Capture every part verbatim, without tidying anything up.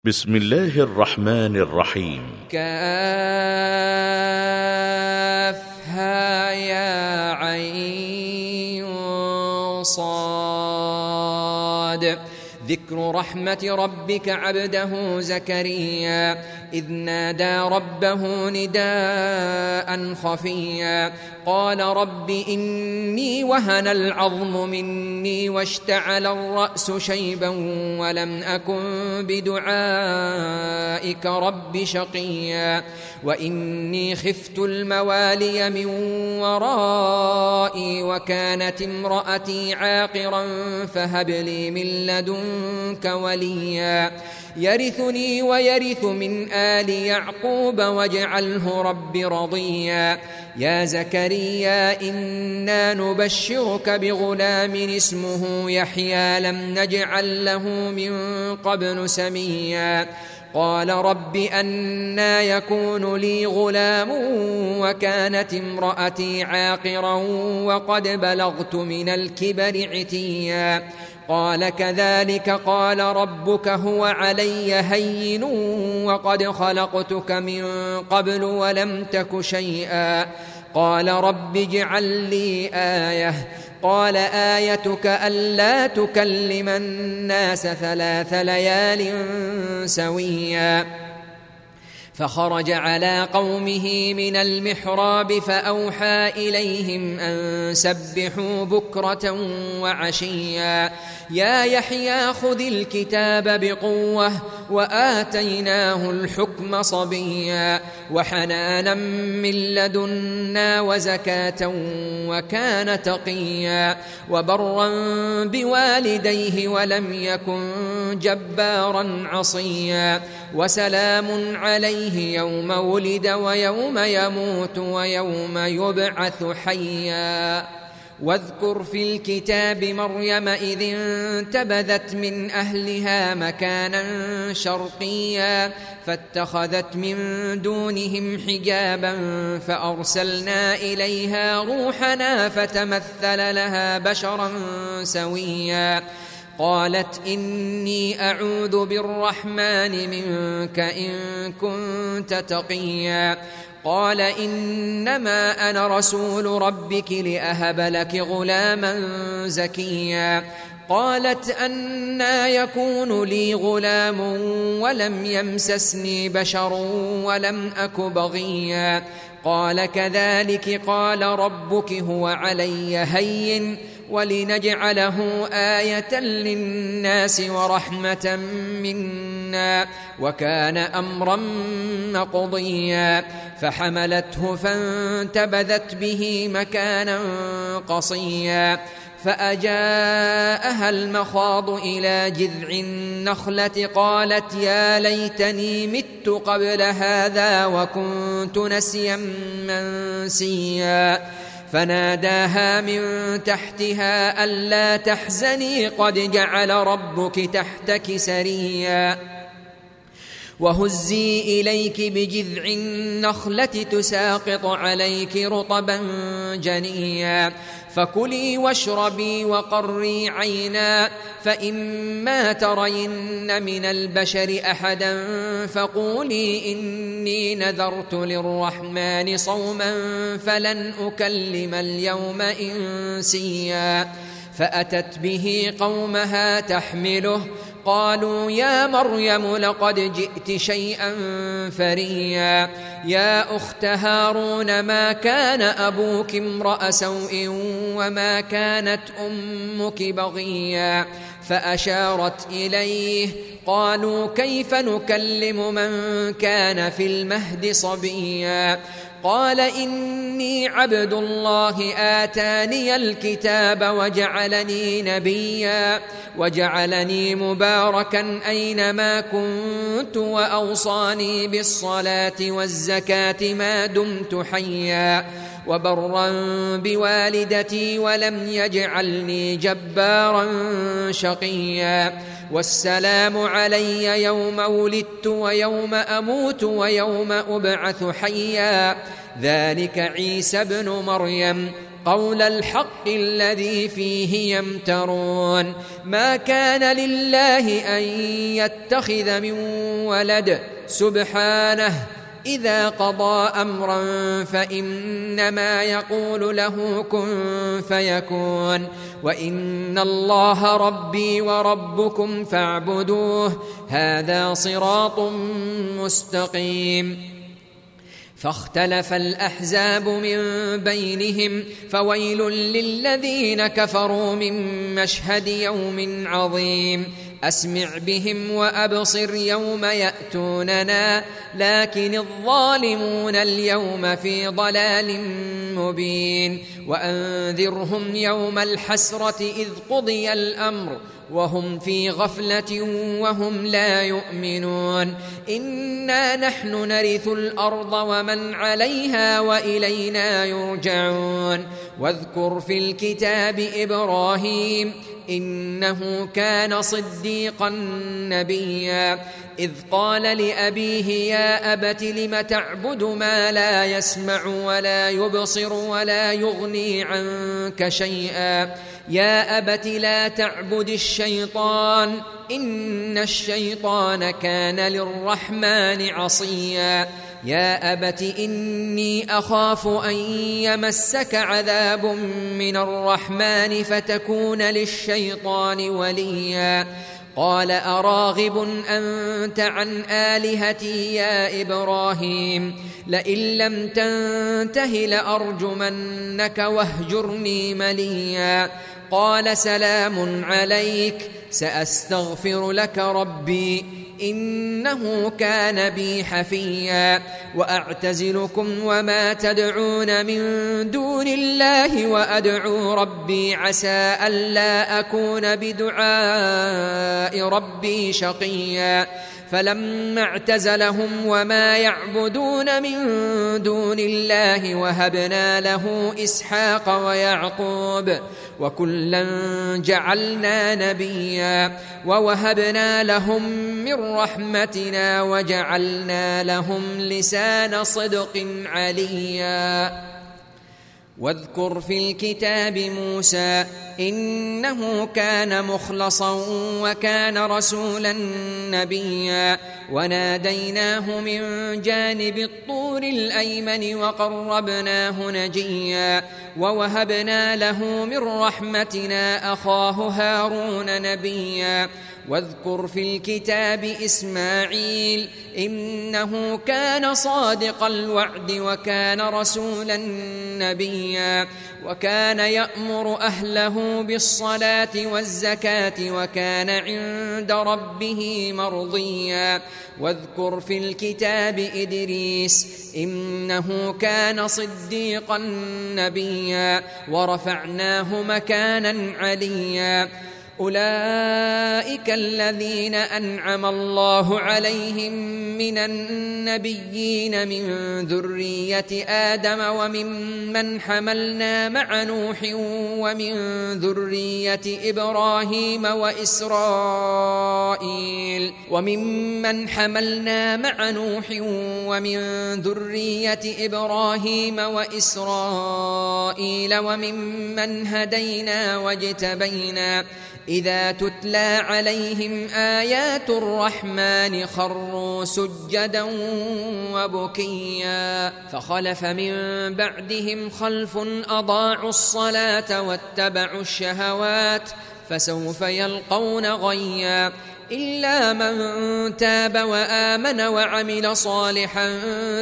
بسم الله الرحمن الرحيم. كافها يا عين صاد. ذكر رحمة ربك عبده زكريا إذ نادى ربه نداء خفيا قال رب إني وهن العظم مني واشتعل الرأس شيبا ولم أكن بدعائك رب شقيا وإني خفت الموالي من ورائي وكانت امرأتي عاقرا فهب لي من لدنك وليا يرثني ويرث من آل يعقوب واجعله رب رضيا يا زكريا إنا نبشرك بغلام اسمه يحيى لم نجعل له من قبل سميا قال رب أنى يكون لي غلام وكانت امرأتي عاقرا وقد بلغت من الكبر عتيا قال كذلك قال ربك هو علي هين وقد خلقتك من قبل ولم تك شيئا قال رب اجعل لي آية قال آيتك ألا تكلم الناس ثلاث ليال سويا فخرج على قومه من المحراب فأوحى إليهم أن سبحوا بكرة وعشيا يا يحيى خذ الكتاب بقوة وآتيناه الحكم صبيا وحنانا من لدنا وزكاة وكان تقيا وبرا بوالديه ولم يكن جبارا عصيا وسلام عليه يوم ولد ويوم يموت ويوم يبعث حيا واذكر في الكتاب مريم إذ انتبذت من أهلها مكانا شرقيا فاتخذت من دونهم حجابا فأرسلنا إليها روحنا فتمثل لها بشرا سويا قالت إني أعوذ بالرحمن منك إن كنت تقيا قال إنما أنا رسول ربك لأهب لك غلاما زكيا قالت أنى يكون لي غلام ولم يمسسني بشر ولم أك بغيا قال كذلك قال ربك هو علي هين ولنجعله آية للناس ورحمة منا وكان أمرا مقضيا فحملته فانتبذت به مكانا قصيا فأجاءها المخاض إلى جذع النخلة قالت يا ليتني مت قبل هذا وكنت نسيا منسيا فناداها من تحتها ألا تحزني قد جعل ربك تحتك سريا وهزي إليك بجذع النخلة تساقط عليك رطبا جنيا فكلي واشربي وقري عينا فإما ترين من البشر أحدا فقولي إني نذرت للرحمن صوما فلن أكلم اليوم إنسيا فأتت به قومها تحمله قالوا يا مريم لقد جئت شيئا فريا يا أخت هارون ما كان أبوك امرأ سوء وما كانت أمك بغيا فأشارت إليه قالوا كيف نكلم من كان في المهد صبيا قال إني عبد الله آتاني الكتاب وجعلني نبيا وجعلني مباركا أينما كنت وأوصاني بالصلاة والزكاة ما دمت حيا وبرا بوالدتي ولم يجعلني جبارا شقيا والسلام علي يوم ولدت ويوم أموت ويوم أبعث حيا ذلك عيسى ابن مريم قول الحق الذي فيه يمترون ما كان لله أن يتخذ من ولد سبحانه إذا قضى أمرا فإنما يقول له كن فيكون وإن الله ربي وربكم فاعبدوه هذا صراط مستقيم. فاختلف الأحزاب من بينهم فويل للذين كفروا من مشهد يوم عظيم أسمع بهم وأبصر يوم يأتوننا لكن الظالمون اليوم في ضلال مبين وأنذرهم يوم الحسرة إذ قضي الأمر وهم في غفلة وهم لا يؤمنون إنا نحن نرث الأرض ومن عليها وإلينا يرجعون واذكر في الكتاب إبراهيم إنه كان صديقا نبيا إذ قال لأبيه يا أبت لم تعبد ما لا يسمع ولا يبصر ولا يغني عنك شيئا يا أبت لا تعبد الشيطان إن الشيطان كان للرحمن عصيا يا أبت إني أخاف أن يمسك عذاب من الرحمن فتكون للشيطان وليا قال أراغب أنت عن آلهتي يا إبراهيم لئن لم تنته لأرجمنك واهجرني مليا قال سلام عليك سأستغفر لك ربي إنه كان بي حفيا وأعتزلكم وما تدعون من دون الله وأدعو ربي عسى ألا أكون بدعاء ربي شقيا فلما اعتزلهم وما يعبدون من دون الله وهبنا له إسحاق ويعقوب وكلا جعلنا نبيا ووهبنا لهم من رحمتنا وجعلنا لهم لسان صدق عليا واذكر في الكتاب موسى إنه كان مخلصا وكان رسولا نبيا وناديناه من جانب الطور الأيمن وقربناه نجيا ووهبنا له من رحمتنا أخاه هارون نبيا واذكر في الكتاب إسماعيل إنه كان صادق الوعد وكان رسولا نبيا وكان يأمر أهله بالصلاة والزكاة وكان عند ربه مرضيا واذكر في الكتاب إدريس إنه كان صديقا نبيا ورفعناه مكانا عليا أولئك الذين أنعم الله عليهم من النبيين من ذرية آدم وممن حملنا مع نوح ومن ذرية إبراهيم وإسرائيل وممن حملنا مع نوح ومن ذرية إبراهيم وإسرائيل وممن هدينا واجتبينا إذا تتلى عليهم آيات الرحمن خروا سجدا وبكيا فخلف من بعدهم خلف أضاعوا الصلاة واتبعوا الشهوات فسوف يلقون غيا إلا من تاب وآمن وعمل صالحا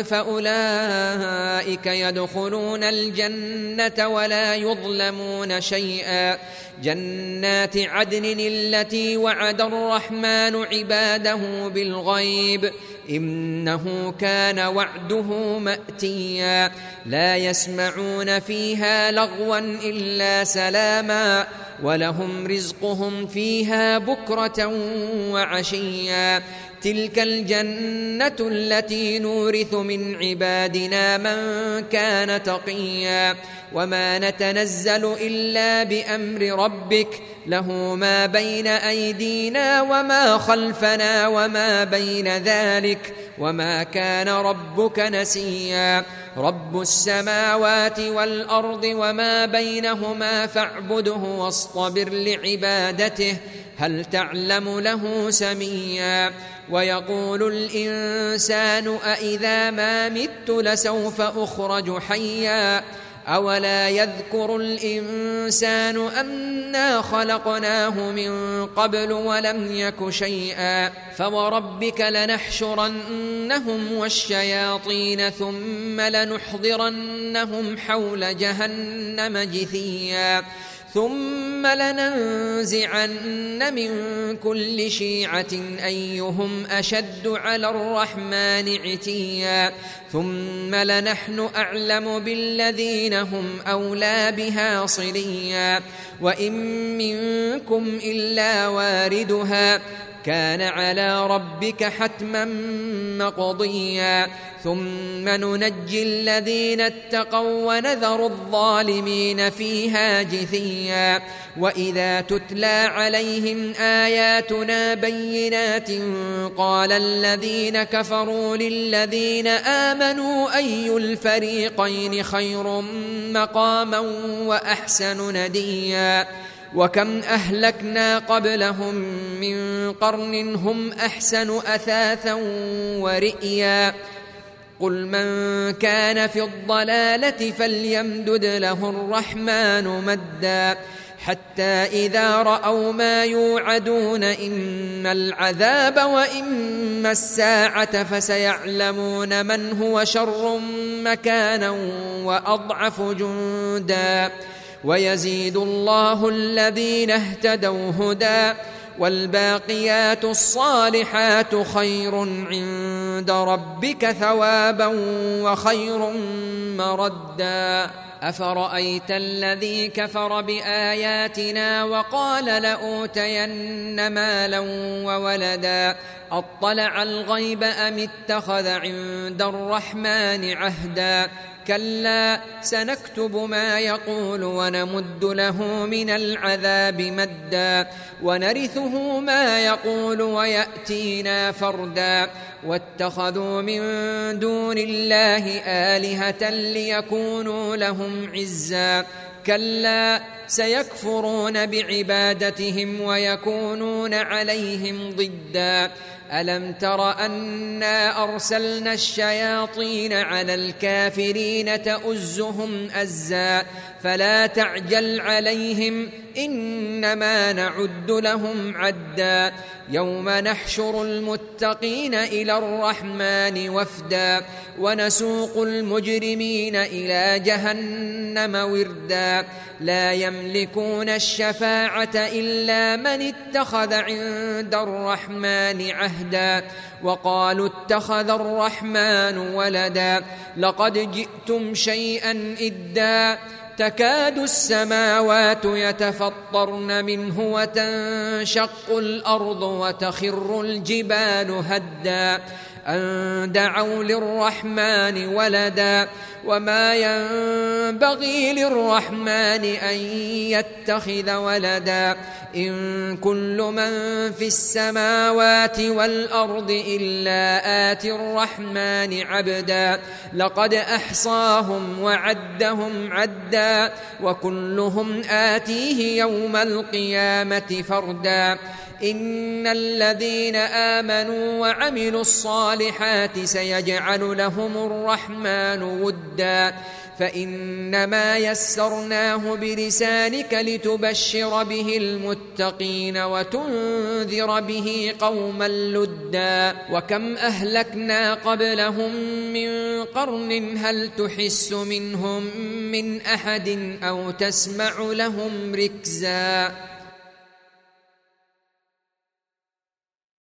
فأولئك يدخلون الجنة ولا يظلمون شيئا جنات عدن التي وعد الرحمن عباده بالغيب إنه كان وعده مأتيا لا يسمعون فيها لغوا إلا سلاما ولهم رزقهم فيها بكرة وعشيا تلك الجنة التي نورث من عبادنا من كان تقيا وما نتنزل إلا بأمر ربك له ما بين أيدينا وما خلفنا وما بين ذلك وما كان ربك نسيا رب السماوات والأرض وما بينهما فاعبده واصطبر لعبادته هل تعلم له سميا ويقول الإنسان أإذا ما مت لسوف أخرج حيا أولا يذكر الإنسان أنا خلقناه من قبل ولم يك شيئا فوربك لنحشرنهم والشياطين ثم لنحضرنهم حول جهنم جثيا ثم لننزعن من كل شيعة أيهم أشد على الرحمن عتيا ثم لنحن أعلم بالذين هم أولى بها صليا وإن منكم إلا واردها كان على ربك حتما مقضيا ثم ننجي الذين اتقوا ونذر الظالمين فيها جثيا وإذا تتلى عليهم آياتنا بينات قال الذين كفروا للذين آمنوا أي الفريقين خير مقاما وأحسن نديا وكم أهلكنا قبلهم من قرن هم أحسن أثاثا ورئيا قل من كان في الضلالة فليمدد له الرحمن مدا حتى إذا رأوا ما يوعدون إما العذاب وإما الساعة فسيعلمون من هو شر مكانا وأضعف جندا ويزيد الله الذين اهتدوا هدى والباقيات الصالحات خير عند ربك ثوابا وخير مردا أفرأيت الذي كفر بآياتنا وقال لأوتين مالا وولدا أطلع الغيب أم اتخذ عند الرحمن عهدا كلا سنكتب ما يقول ونمد له من العذاب مدا ونرثه ما يقول ويأتينا فردا واتخذوا من دون الله آلهة ليكونوا لهم عزا كلا سيكفرون بعبادتهم ويكونون عليهم ضدا ألم تر أنا أرسلنا الشياطين على الكافرين تؤزهم أزا فلا تعجل عليهم إنما نعد لهم عدا يوم نحشر المتقين إلى الرحمن وفدا ونسوق المجرمين إلى جهنم وردا لا يملكون الشفاعة إلا من اتخذ عند الرحمن عهدا وقالوا اتخذ الرحمن ولدا لقد جئتم شيئا إدا تكاد السماوات يتفطرن منه وتنشق الأرض وتخر الجبال هدا أن دعوا للرحمن ولدا وما ينبغي للرحمن أن يتخذ ولدا إن كل من في السماوات والأرض إلا آتي الرحمن عبدا لقد أحصاهم وعدهم عدا وكلهم آتيه يوم القيامة فردا إن الذين آمنوا وعملوا الصالحات سيجعل لهم الرحمن ودا فإنما يسرناه بلسانك لتبشر به المتقين وتنذر به قوما لدا وكم أهلكنا قبلهم من قرن هل تحس منهم من أحد أو تسمع لهم ركزا